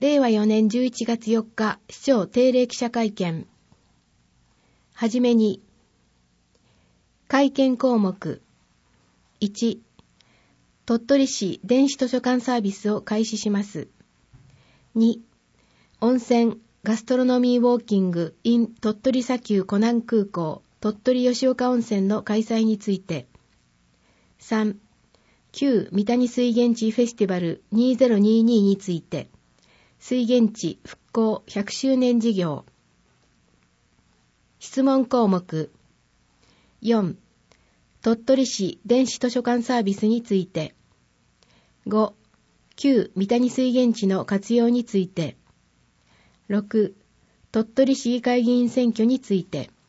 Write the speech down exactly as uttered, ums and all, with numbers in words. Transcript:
れいわよねんじゅういちがつよっか市長定例記者会見。はじめに、会見項目いち、鳥取市電子図書館サービスを開始します。に、温泉ガストロノミーウォーキング in 鳥取砂丘湖南空港鳥取吉岡温泉の開催について。さん、旧三谷水源地フェスティバルにせんにじゅうにについて。水源地復興ひゃくしゅうねん事業。質問項目よん、鳥取市電子図書館サービスについて。ご、旧三谷水源地の活用について。ろく、鳥取市議会議員選挙について。